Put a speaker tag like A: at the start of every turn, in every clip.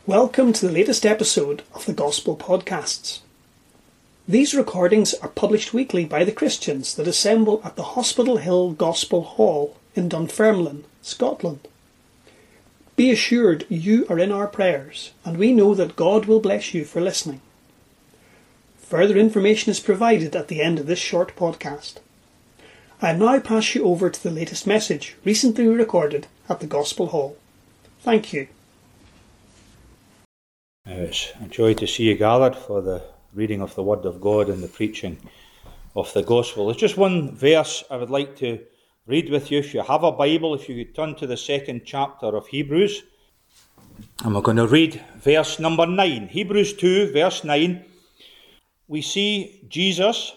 A: Welcome to the latest episode of the Gospel Podcasts. These recordings are published weekly by the Christians that assemble at the Hospital Hill Gospel Hall in Dunfermline, Scotland. Be assured you are in our prayers, and we know that God will bless you for listening. Further information is provided at the end of this short podcast. I now pass you over to the latest message recently recorded at the Gospel Hall. Thank you.
B: It's a joy to see you gathered for the reading of the Word of God and the preaching of the Gospel. There's just one verse I would like to read with you. If you have a Bible, if you could turn to the second chapter of Hebrews. And we're going to read verse number 9. Hebrews 2, verse 9. We see Jesus,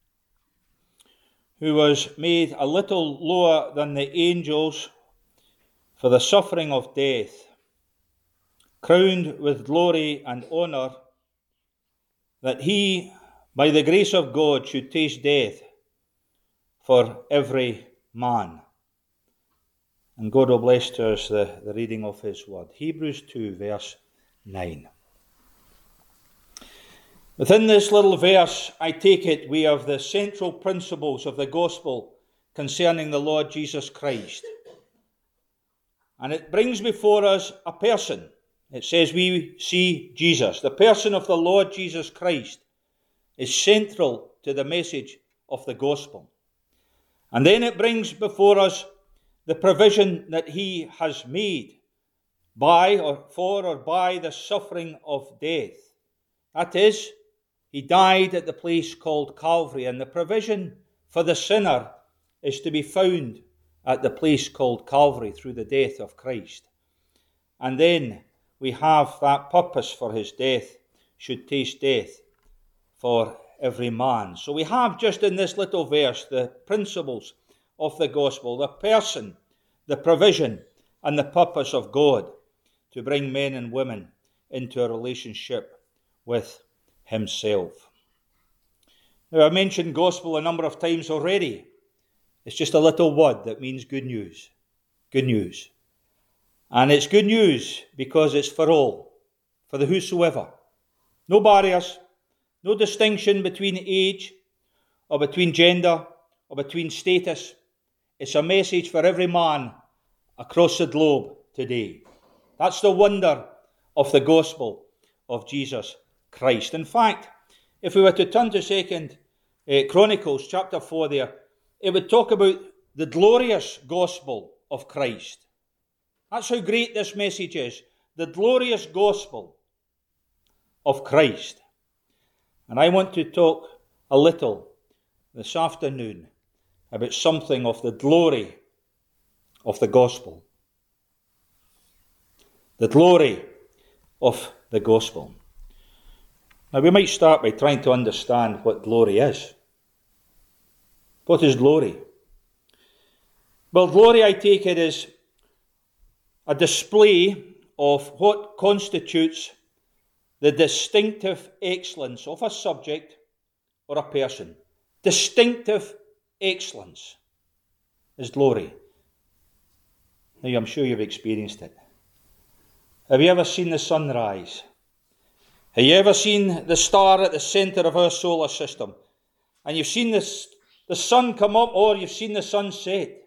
B: who was made a little lower than the angels for the suffering of death, crowned with glory and honour, that he, by the grace of God, should taste death for every man. And God will bless to us the reading of his word. Hebrews 2, verse 9. Within this little verse, I take it, we have the central principles of the gospel concerning the Lord Jesus Christ. And it brings before us a person. It says we see Jesus. The person of the Lord Jesus Christ is central to the message of the gospel. And then it brings before us the provision that he has made by the suffering of death. That is, he died at the place called Calvary, and the provision for the sinner is to be found at the place called Calvary through the death of Christ. And then we have that purpose for his death, should taste death for every man. So we have just in this little verse the principles of the gospel, the person, the provision, and the purpose of God to bring men and women into a relationship with himself. Now, I mentioned gospel a number of times already. It's just a little word that means good news. Good news. And it's good news because it's for all, for the whosoever. No barriers, no distinction between age or between gender or between status. It's a message for every man across the globe today. That's the wonder of the gospel of Jesus Christ. In fact, if we were to turn to 2 Chronicles chapter 4 there, it would talk about the glorious gospel of Christ. That's how great this message is. The glorious gospel of Christ. And I want to talk a little this afternoon about something of the glory of the gospel. The glory of the gospel. Now we might start by trying to understand what glory is. What is glory? Well, glory, I take it, is a display of what constitutes the distinctive excellence of a subject or a person. Distinctive excellence is glory. Now, I'm sure you've experienced it. Have you ever seen the sun rise? Have you ever seen the star at the centre of our solar system? And you've seen the sun come up, or you've seen the sun set?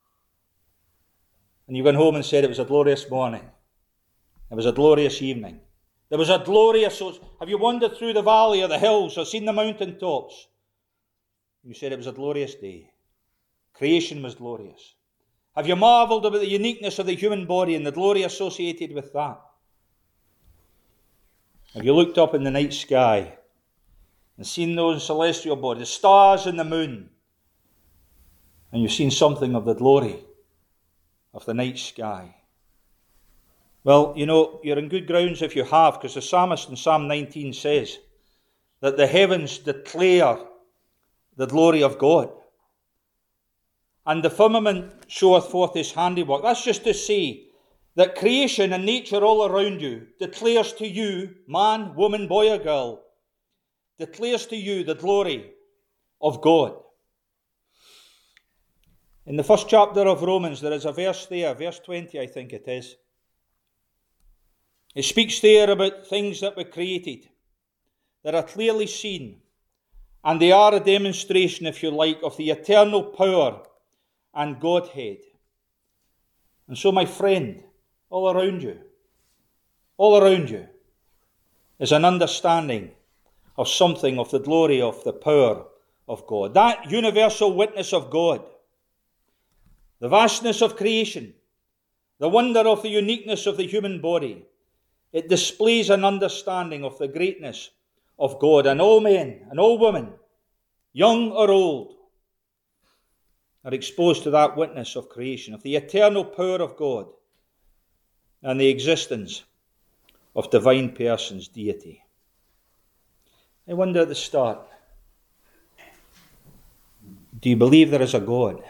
B: And you went home and said it was a glorious morning. It was a glorious evening. There was a glorious... Have you wandered through the valley or the hills or seen the mountain tops? You said it was a glorious day. Creation was glorious. Have you marvelled about the uniqueness of the human body and the glory associated with that? Have you looked up in the night sky and seen those celestial bodies, the stars and the moon, and you've seen something of the glory of the night sky? Well, you know, you're in good grounds if you have, because the psalmist in Psalm 19 says that the heavens declare the glory of God, and the firmament showeth forth his handiwork. That's just to say that creation and nature all around you declares to you, man, woman, boy or girl, declares to you the glory of God. In the first chapter of Romans, there is a verse there, verse 20, I think it is. It speaks there about things that were created, that are clearly seen, and they are a demonstration, if you like, of the eternal power and Godhead. And so, my friend, all around you is an understanding of something of the glory of the power of God. That universal witness of God, the vastness of creation, the wonder of the uniqueness of the human body, it displays an understanding of the greatness of God. And all men and all women, young or old, are exposed to that witness of creation, of the eternal power of God and the existence of divine persons, deity. I wonder at the start, do you believe there is a God?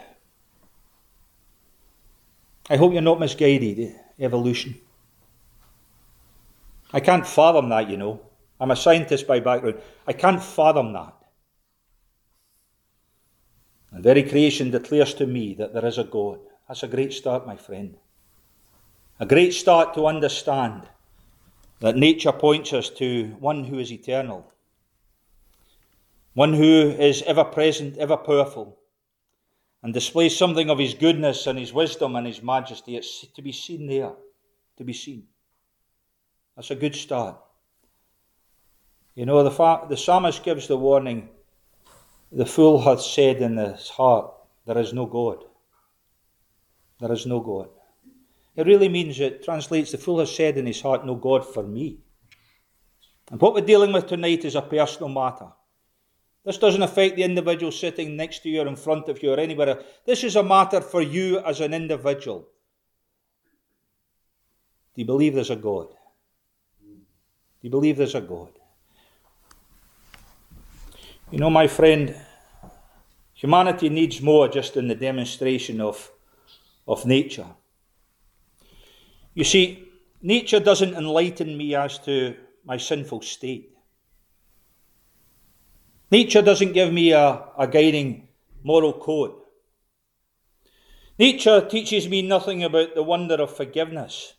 B: I hope you're not misguided. Evolution. I can't fathom that, you know. I'm a scientist by background. I can't fathom that. The very creation declares to me that there is a God. That's a great start, my friend. A great start to understand that nature points us to one who is eternal, one who is ever present, ever powerful, and displays something of his goodness and his wisdom and his majesty. It's to be seen there, to be seen. That's a good start. You know, the psalmist gives the warning, the fool hath said in his heart, there is no God. There is no God. It really means, it translates, the fool has said in his heart, no God for me. And what we're dealing with tonight is a personal matter. This doesn't affect the individual sitting next to you or in front of you or anywhere else. This is a matter for you as an individual. Do you believe there's a God? Do you believe there's a God? You know, my friend, humanity needs more just than the demonstration of nature. You see, nature doesn't enlighten me as to my sinful state. Nature doesn't give me a guiding moral code. Nature teaches me nothing about the wonder of forgiveness.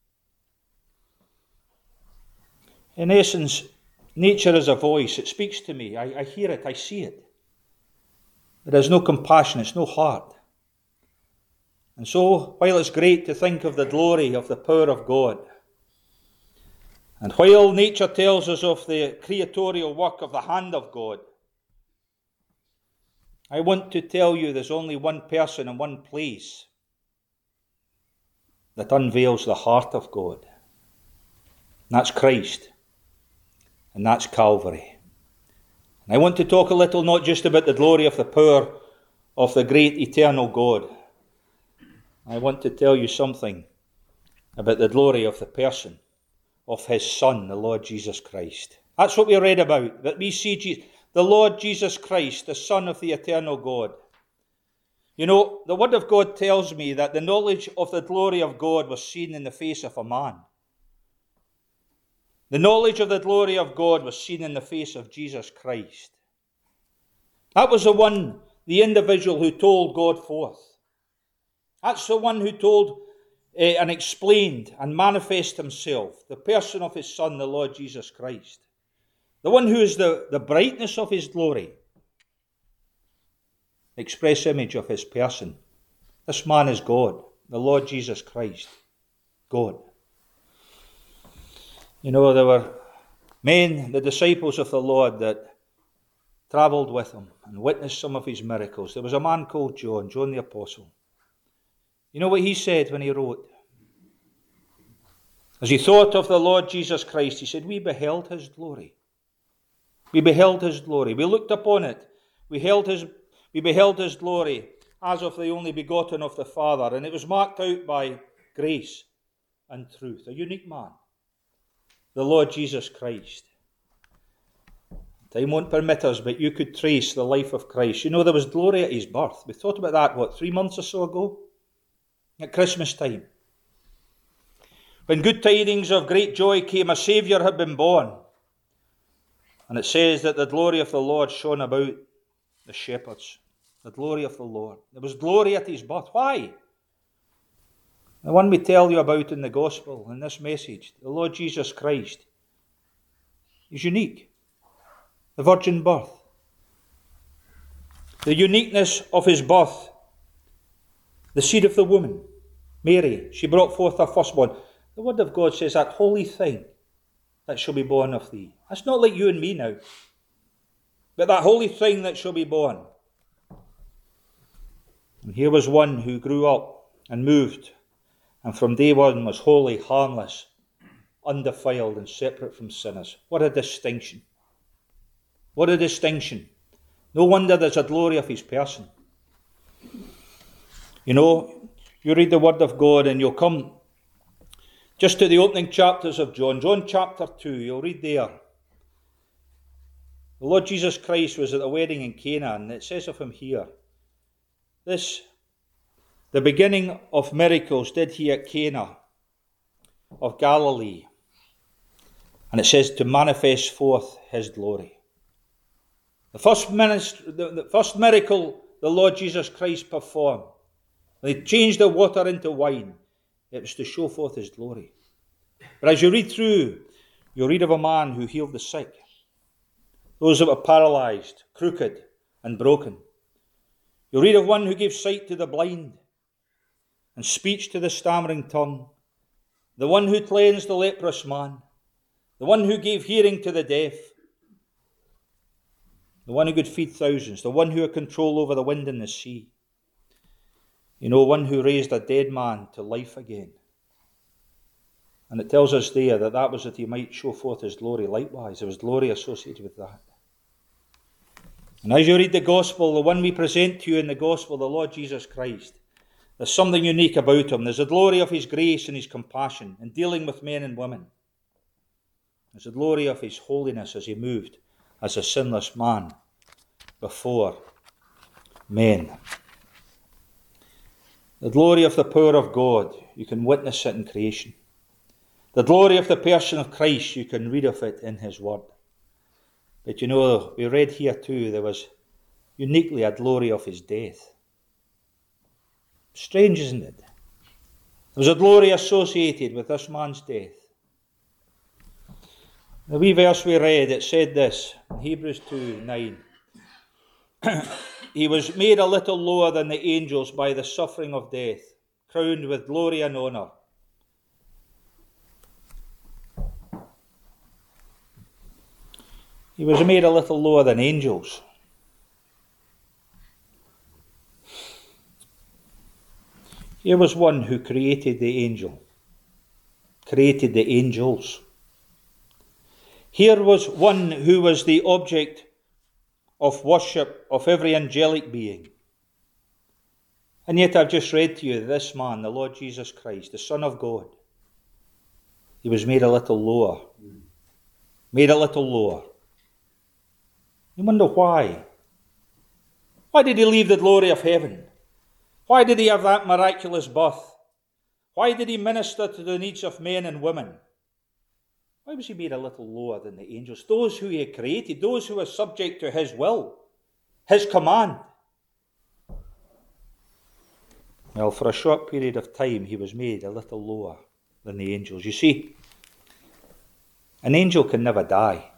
B: In essence, nature is a voice. It speaks to me. I hear it. I see it. There is no compassion. It's no heart. And so, while it's great to think of the glory of the power of God, and while nature tells us of the creatorial work of the hand of God, I want to tell you there's only one person and one place that unveils the heart of God. And that's Christ. And that's Calvary. And I want to talk a little not just about the glory of the power of the great eternal God. I want to tell you something about the glory of the person of his Son, the Lord Jesus Christ. That's what we read about, that we see the Lord Jesus Christ, the Son of the eternal God. You know, the Word of God tells me that the knowledge of the glory of God was seen in the face of a man. The knowledge of the glory of God was seen in the face of Jesus Christ. That was the individual who told God forth. That's the one who told and explained and manifested himself, the person of his Son, the Lord Jesus Christ. The one who is the brightness of his glory, the express image of his person. This man is God, the Lord Jesus Christ, God. You know, there were men, the disciples of the Lord, that travelled with him and witnessed some of his miracles. There was a man called John the Apostle. You know what he said when he wrote? As he thought of the Lord Jesus Christ, he said, we beheld his glory. We beheld his glory. We looked upon it. We beheld his glory as of the only begotten of the Father. And it was marked out by grace and truth. A unique man. The Lord Jesus Christ. Time won't permit us, but you could trace the life of Christ. You know, there was glory at his birth. We thought about that, 3 months or so ago? At Christmas time. When good tidings of great joy came, a Saviour had been born. And it says that the glory of the Lord shone about the shepherds. The glory of the Lord. There was glory at his birth. Why? The one we tell you about in the gospel, in this message, the Lord Jesus Christ, is unique. The virgin birth. The uniqueness of his birth. The seed of the woman, Mary, she brought forth her firstborn. The word of God says, that holy thing that shall be born of thee. That's not like you and me now. But that holy thing that shall be born. And here was one who grew up and moved, and from day one was holy, harmless, undefiled, and separate from sinners. What a distinction. What a distinction. No wonder there's a glory of his person. You know, you read the word of God and you'll come just to the opening chapters of John. John chapter 2, you'll read there. The Lord Jesus Christ was at the wedding in Cana, and it says of him here, the beginning of miracles did he at Cana of Galilee. And it says to manifest forth his glory. The first miracle the Lord Jesus Christ performed, when he changed the water into wine, it was to show forth his glory. But as you read through, you'll read of a man who healed the sick, those that were paralysed, crooked, and broken. You'll read of one who gave sight to the blind and speech to the stammering tongue, the one who cleansed the leprous man, the one who gave hearing to the deaf, the one who could feed thousands, the one who had control over the wind and the sea. You know, one who raised a dead man to life again. And it tells us there that was that he might show forth his glory. Likewise, there was glory associated with that. And as you read the gospel, the one we present to you in the gospel, the Lord Jesus Christ, there's something unique about him. There's the glory of his grace and his compassion in dealing with men and women. There's the glory of his holiness as he moved as a sinless man before men. The glory of the power of God, you can witness it in creation. The glory of the person of Christ, you can read of it in his word. But you know, we read here too, there was uniquely a glory of his death. Strange, isn't it? There was a glory associated with this man's death. The wee verse we read, it said this, in Hebrews 2:9. He was made a little lower than the angels by the suffering of death, crowned with glory and honour. He was made a little lower than angels. Here was one who created the angel, created the angels. Here was one who was the object of worship of every angelic being. And yet I've just read to you this man, the Lord Jesus Christ, the Son of God. He was made a little lower. Made a little lower. You wonder why? Why did he leave the glory of heaven? Why did he have that miraculous birth? Why did he minister to the needs of men and women? Why was he made a little lower than the angels? Those who he had created, those who were subject to his will, his command. Well, for a short period of time, he was made a little lower than the angels. You see, an angel can never die.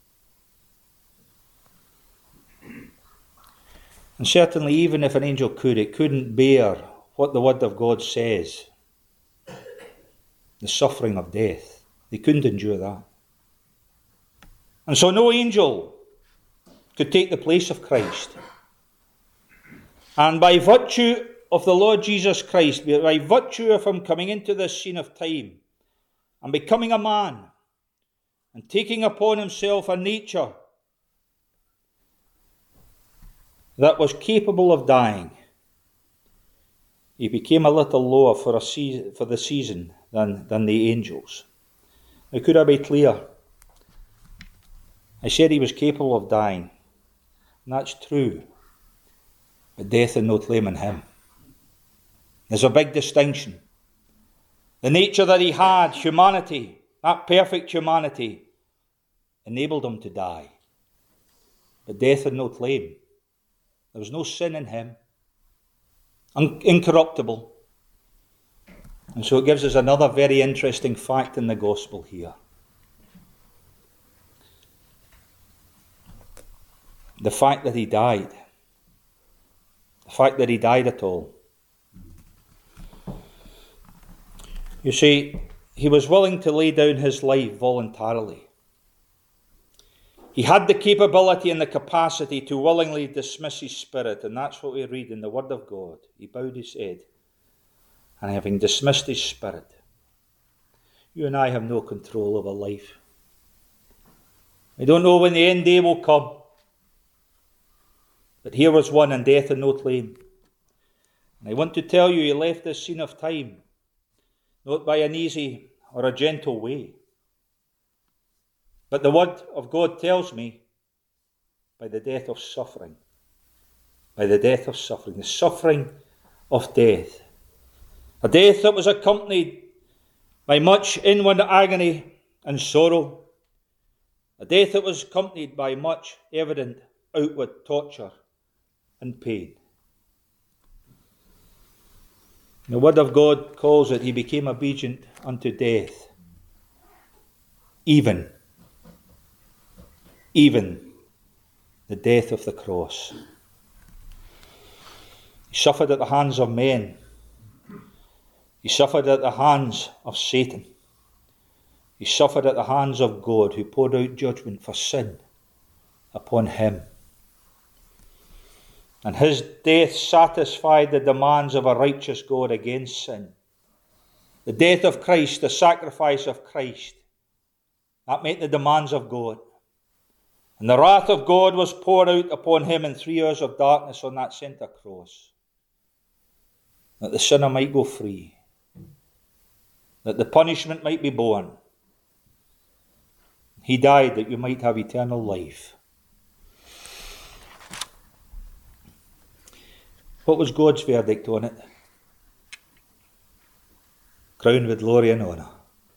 B: And certainly, even if an angel could, it couldn't bear what the Word of God says. The suffering of death. They couldn't endure that. And so no angel could take the place of Christ. And by virtue of the Lord Jesus Christ, by virtue of him coming into this scene of time and becoming a man and taking upon himself a nature that was capable of dying, he became a little lower for the season than the angels. Now, could I be clear? I said he was capable of dying, and that's true, but death had no claim on him. There's a big distinction. The nature that he had, humanity, that perfect humanity, enabled him to die, but death had no claim. There was no sin in him. Incorruptible. And so it gives us another very interesting fact in the gospel here. The fact that he died. The fact that he died at all. You see, he was willing to lay down his life voluntarily. He had the capability and the capacity to willingly dismiss his spirit, and that's what we read in the Word of God. He bowed his head, and having dismissed his spirit, you and I have no control over life. We don't know when the end day will come. But here was one in death and no claim. And I want to tell you, he left this scene of time, not by an easy or a gentle way. But the Word of God tells me, by the death of suffering. By the death of suffering. The suffering of death. A death that was accompanied by much inward agony and sorrow. A death that was accompanied by much evident outward torture and pain. The Word of God calls it, he became obedient unto death. Even the death of the cross. He suffered at the hands of men. He suffered at the hands of Satan. He suffered at the hands of God, who poured out judgment for sin upon him. And his death satisfied the demands of a righteous God against sin. The death of Christ, the sacrifice of Christ, that met the demands of God. And the wrath of God was poured out upon him in 3 hours of darkness on that centre cross. That the sinner might go free. That the punishment might be borne. He died that you might have eternal life. What was God's verdict on it? Crowned with glory and honour.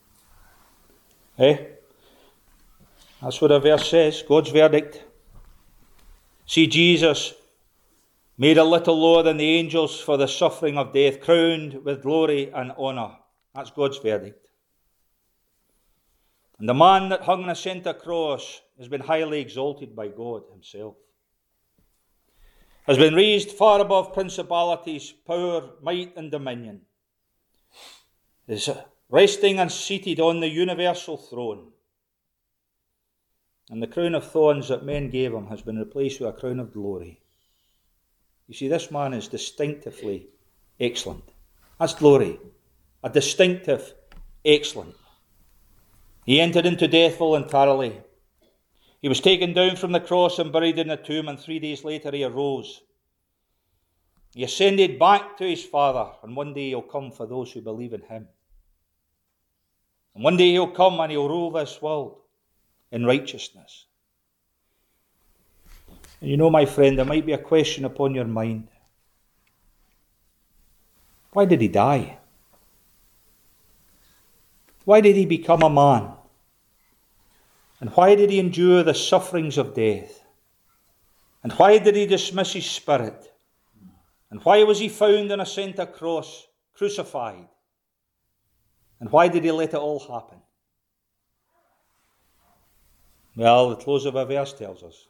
B: That's what a verse says, God's verdict. See, Jesus made a little lower than the angels for the suffering of death, crowned with glory and honour. That's God's verdict. And the man that hung on a centre cross has been highly exalted by God himself. Has been raised far above principalities, power, might and dominion. Is resting and seated on the universal throne. And the crown of thorns that men gave him has been replaced with a crown of glory. You see, this man is distinctively excellent. That's glory. A distinctive excellent. He entered into death voluntarily. He was taken down from the cross and buried in a tomb, and 3 days later he arose. He ascended back to his Father, and one day he'll come for those who believe in him. And one day he'll come and he'll rule this world in righteousness. And you know, my friend, there might be a question upon your mind. Why did he die? Why did he become a man? And why did he endure the sufferings of death? And why did he dismiss his spirit? And why was he found on a centre cross, crucified? And why did he let it all happen? Well, the close of a verse tells us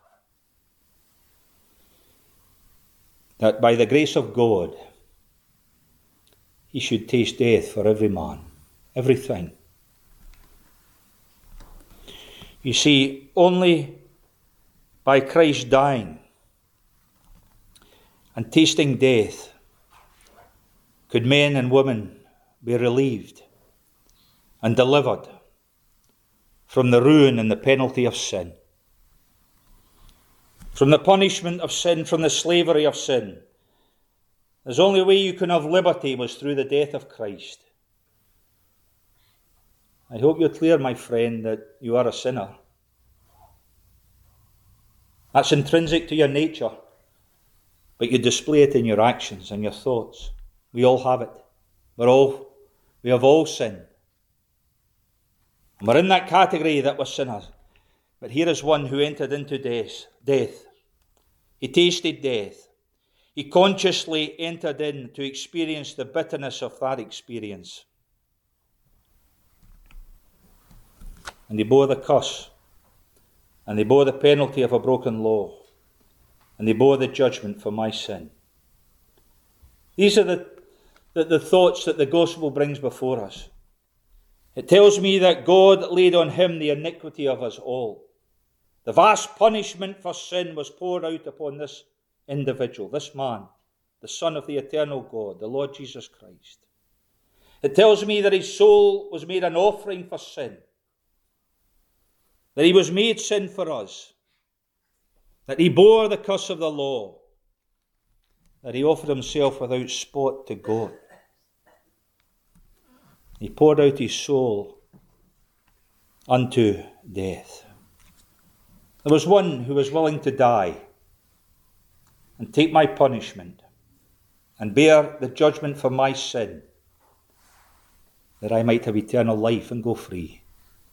B: that by the grace of God, he should taste death for every man, everything. You see, only by Christ dying and tasting death could men and women be relieved and delivered from the ruin and the penalty of sin, from the punishment of sin, from the slavery of sin. There's only way you can have liberty was through the death of Christ. I hope you're clear, my friend, that you are a sinner. That's intrinsic to your nature, but you display it in your actions and your thoughts. We all have it. We have all sinned. And we're in that category that we're sinners. But here is one who entered into death. He tasted death. He consciously entered in to experience the bitterness of that experience. and they bore the curse, and they bore the penalty of a broken law, and they bore the judgment for my sin. These are the thoughts that the gospel brings before us. It tells me that God laid on him the iniquity of us all. The vast punishment for sin was poured out upon this individual, this man, the Son of the eternal God, the Lord Jesus Christ. It tells me that his soul was made an offering for sin, that he was made sin for us, that he bore the curse of the law, that he offered himself without spot to God. He poured out his soul unto death. There was one who was willing to die and take my punishment and bear the judgment for my sin, that I might have eternal life and go free.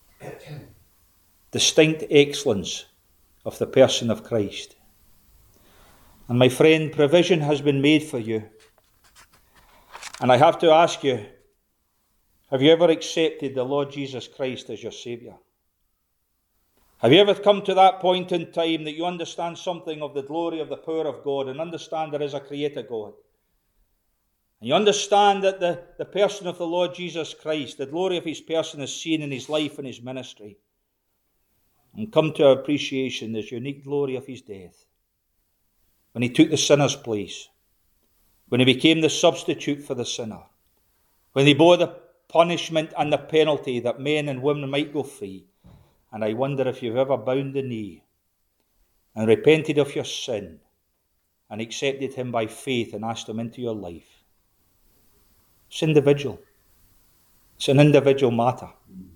B: Distinct excellence of the person of Christ. And my friend, provision has been made for you. And I have to ask you, have you ever accepted the Lord Jesus Christ as your Saviour? Have you ever come to that point in time that you understand something of the glory of the power of God and understand there is a Creator God? And you understand that the person of the Lord Jesus Christ, the glory of his person is seen in his life and his ministry. And come to appreciation the unique glory of his death. When he took the sinner's place, when he became the substitute for the sinner, when he bore the punishment and the penalty that men and women might go free. And I wonder if you've ever bowed the knee and repented of your sin and accepted him by faith and asked him into your life. It's individual. It's an individual matter.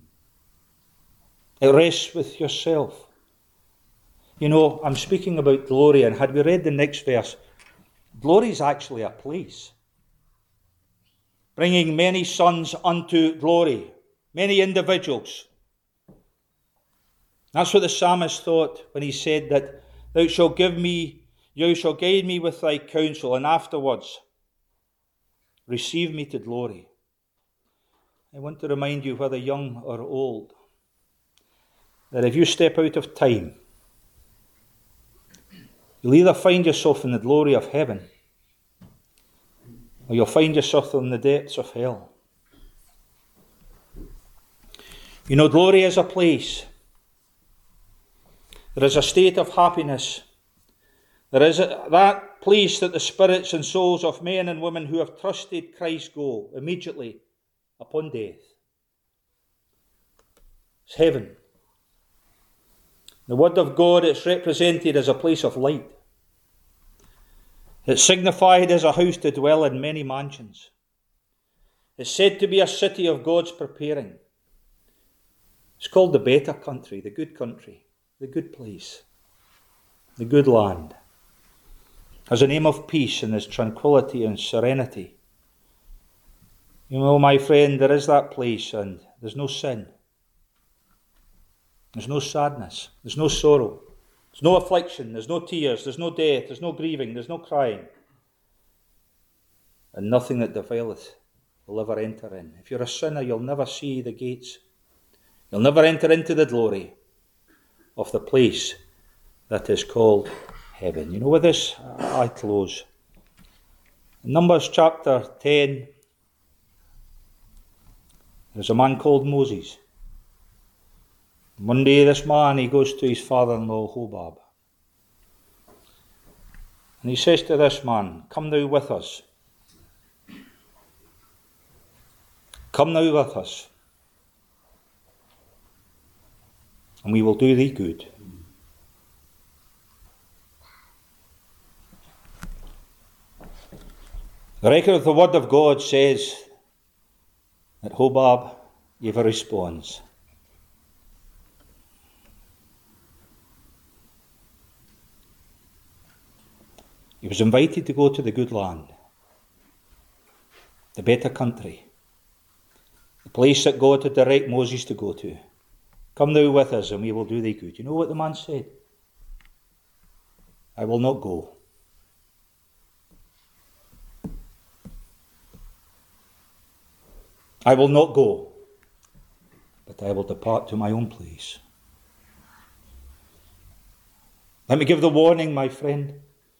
B: It rests with yourself. You know, I'm speaking about glory, and had we read the next verse, glory is actually a place. Bringing many sons unto glory, many individuals. That's what the psalmist thought when he said that thou shalt guide me with thy counsel, and afterwards receive me to glory. I want to remind you, whether young or old, that if you step out of time, you'll either find yourself in the glory of heaven, or you'll find yourself in the depths of hell. You know, glory is a place. There is a state of happiness. There is that place that the spirits and souls of men and women who have trusted Christ go immediately upon death. It's heaven. The Word of God is represented as a place of light. It's signified as a house to dwell in many mansions. It's said to be a city of God's preparing. It's called the better country, the good place, the good land. Has a name of peace and there's tranquility and serenity. You know, my friend, there is that place, and there's no sin. There's no sadness. There's no sorrow. There's no affliction. There's no tears. There's no death. There's no grieving. There's no crying. And nothing that defileth will ever enter in. If you're a sinner, you'll never see the gates. You'll never enter into the glory of the place that is called heaven. You know, with this, I close. In Numbers chapter 10, there's a man called Moses. One day this man, he goes to his father-in-law Hobab. And he says to this man, come thou with us. Come thou with us, and we will do thee good. The record of the Word of God says that Hobab gave a response. He was invited to go to the good land, the better country, the place that God had directed Moses to go to. Come thou with us, and we will do thee good. You know what the man said? I will not go. I will not go. but I will depart to my own place. Let me give the warning, my friend.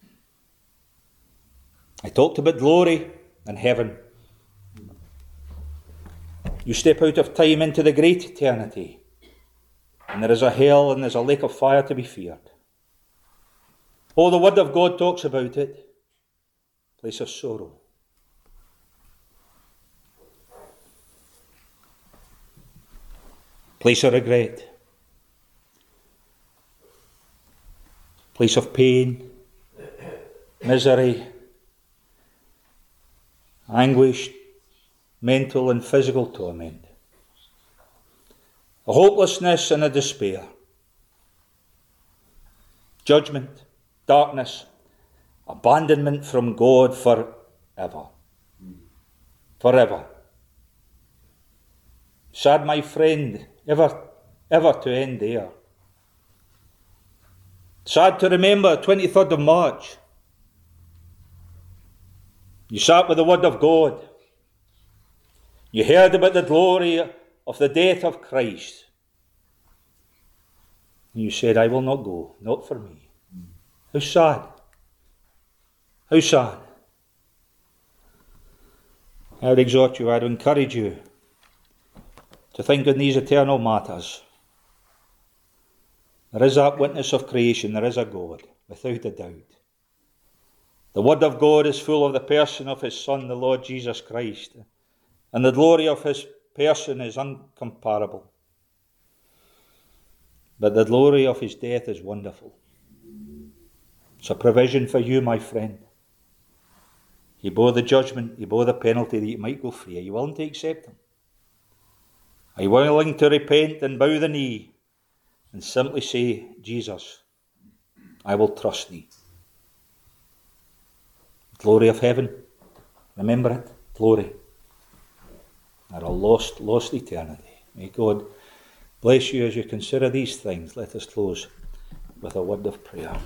B: I talked about glory and heaven. You step out of time into the great eternity, and there is a hell and there's a lake of fire to be feared. Oh, the Word of God talks about it. Place of sorrow. Place of regret. Place of pain, misery, anguish, mental and physical torment. A hopelessness and a despair. Judgment, darkness, abandonment from God forever. Forever. Sad, my friend, ever to end there. Sad to remember 23rd of March. You sat with the Word of God. You heard about the glory of the death of Christ. And you said, I will not go, not for me. How sad. How sad. I would exhort you, I would encourage you to think on these eternal matters. There is that witness of creation, there is a God, without a doubt. The Word of God is full of the person of His Son, the Lord Jesus Christ, and the glory of His person is incomparable. But the glory of His death is wonderful. It's a provision for you, my friend. He bore the judgment, He bore the penalty that you might go free. Are you willing to accept Him? Are you willing to repent and bow the knee and simply say, Jesus, I will trust Thee? Glory of heaven, remember it, glory. Or a lost eternity. May God bless you as you consider these things. Let us close with a word of prayer.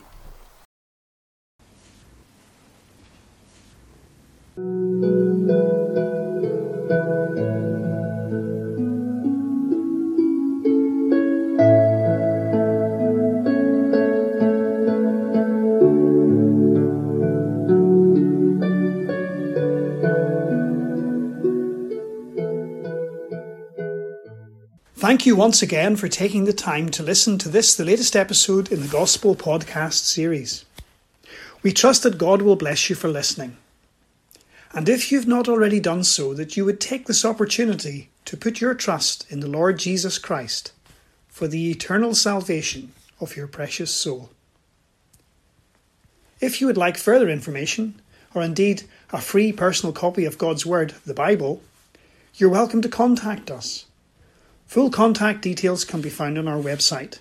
A: Thank you once again for taking the time to listen to this, the latest episode in the Gospel Podcast series. We trust that God will bless you for listening. And if you've not already done so, that you would take this opportunity to put your trust in the Lord Jesus Christ for the eternal salvation of your precious soul. If you would like further information, or indeed a free personal copy of God's Word, the Bible, you're welcome to contact us. Full contact details can be found on our website,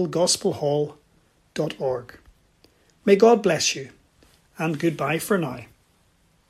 A: www.hospitalhillgospelhall.org. May God bless you, and goodbye for now.